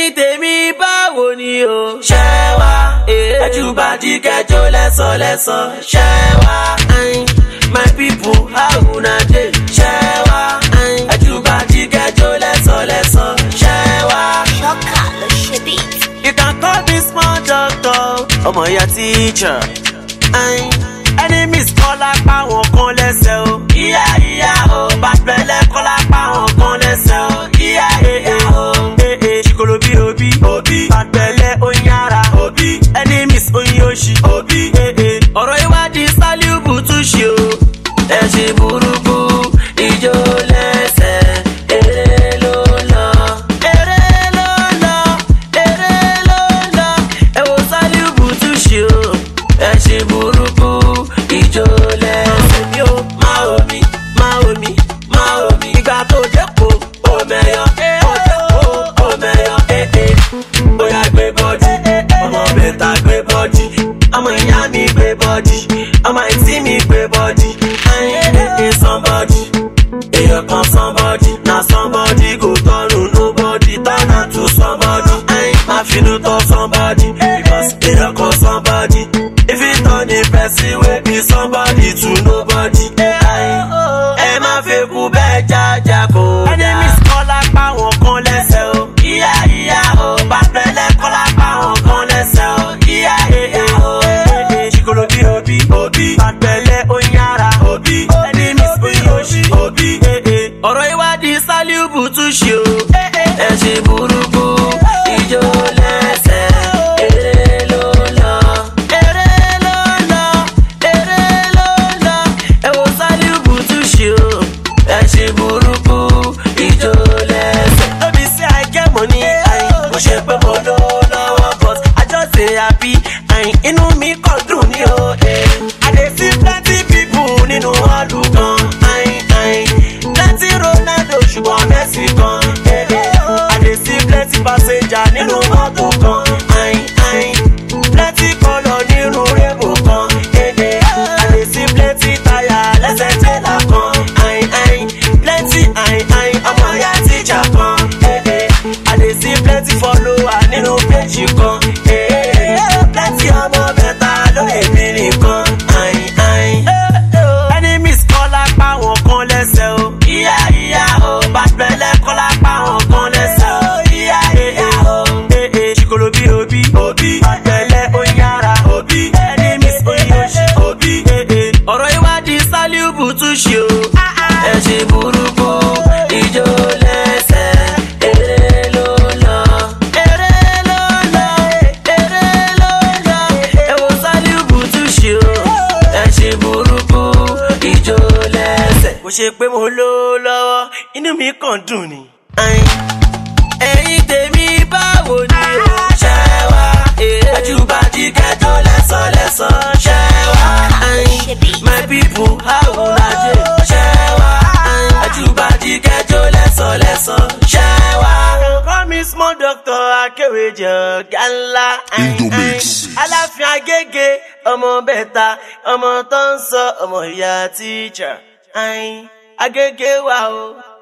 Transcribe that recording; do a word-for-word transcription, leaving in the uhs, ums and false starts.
ẹ̀yin tèmi báwo ni o. ṣẹ́wà ẹ̀júbàdí kẹjọ lẹ́sọ̀ lẹ́sọ̀. ṣẹ́wà my people how una dey. ṣẹ́wà ẹ̀júbàdí kẹjọ lẹ́sọ̀ lẹ́sọ̀. ṣẹ́wà. ṣọ́kà ló ṣe bí. You can call me small doctor. ọmọ ìyá teacher. Enemies kọ́ lápá wọn kan lẹ́sẹ̀ o. Ìyá ìyá o. Bàbẹ̀lẹ̀ kọ́ lápá wọn kan lẹ́sẹ̀ o. Ìyá ìyá o. Ṣìkòlò bí òbí. Òbí. Bàbẹ̀lẹ̀ oyin ara. Òbí. Enemies oyin oṣì. Òbí. Ọ̀rọ̀ ìwádìí Sálíù Bùtù ṣe o. Ẹ ṣe burúkú ìjó lẹ́sẹ̀. Eré ló lọ. Eré ló lọ. Eré ló lọ. Ẹ wo Sálíù Bùtù ṣe o. Ẹ ṣe burúkú ìjó lẹ́sẹ̀. Mi ò máa omi, máa omi, máa omi. Ìgbà tó dẹ́po, ó mẹ́yọ. Ó dẹ́po, ó mẹ́yọ. Bóyá gbé bọ́dì, ọmọ bẹ̀ta gbé bọ́dì. Ọmọ ìyá mi gbé bọ́dì, ọmọ ìtí mi gbé bọ́dì. Ayé somebody, èèyàn kan somebody. Na somebody go turn to nobody, turn am to somebody. Má finú tọ́ somebody, because èèyàn kan somebody. If you turn the person wey be somebody to nobody. Ẹ má fẹ́ kú bẹ́ẹ̀ jájá kó dá. Enemies kọ́ lápá wọn kan lẹ́sẹ̀ o. Ìyá ìyá o. Bàbẹ̀lẹ̀ kọ́ lápá wọn kan lẹ́sẹ̀ o. Ìyá ìyá o. Ṣìkòlò bí òbí. Òbí. Bàbẹ̀lẹ̀ oyin ara. Òbí. Enemies oyin oṣì. Òbí. Ọ̀rọ̀ ìwádìí Sálíù Bùtù ṣe o. Ẹ ṣe burúkú ìjó lẹ́sẹ̀. Eré ló lọ. Eré ló lọ. Eré ló lọ. Ẹ wo Sálíù Bùtù ṣe o. Ẹ ṣe burúkú ìjó lẹ́sẹ̀. No be say I get money, mo ṣe pé mo lówó lọ́wọ́, but I just dey happy. Inú mi kàn dùn ní o. I dey see plenty people nínú ọ̀lù kan. Plenty Ronaldo ṣùgbọ́n Messi kan. I dey see plenty passenger nínú mọ́tò kan. Plenty colour nínú rainbow kan. I dey see plenty tire lẹ́sẹ̀ tẹ́lá kan. Plenty ọmọ ìyá teacher kan. I dey see plenty follower nínú page kan. Plenty ọmọ bẹ̀ta lórí èmi nìkan. Enemies kọ́ lápá wọn kan lẹ́sẹ̀ o. Ìyá ìyá o. Bàbẹ̀lẹ̀ kọ́ lápá wọn kan lẹ́sẹ̀ o. Ìyá ìyá o. Ṣìkòlò bí òbí. Òbí. Bàbẹ̀lẹ̀ oyin ara. Òbí. Enemies oyin oṣì. Òbí. Ọ̀rọ̀ ìwádìí Sálíù Bùtù ṣe o. Ẹ ṣe burúkú ìjó lẹ́sẹ̀. Eré ló lọ. Eré ló lọ. Eré ló lọ. Ẹ wo Sálíù Bùtù ṣe o. Ẹ ṣe burúkú ìjó lẹ́sẹ̀. Kò ṣe pé mo lówó lọ́wọ́, inú mi kàn dùn ni. Ẹ̀yin tèmi báwo ni o. ṣẹ́wà ẹ̀júbàdí kẹjọ lẹ́sọ̀ lẹ́sọ̀. ṣẹ́wà my people how una dey. ṣẹ́wà ẹ̀júbàdí kẹjọ lẹ́sọ̀ lẹ́sọ̀. ṣẹ́wà call me small doctor akéwèjì ọ̀gá ńlá. Aláàfin Agége ọmọ bẹ̀ta ọmọ tó ń sọ ọmọ ìyá teacher. Agége wà o.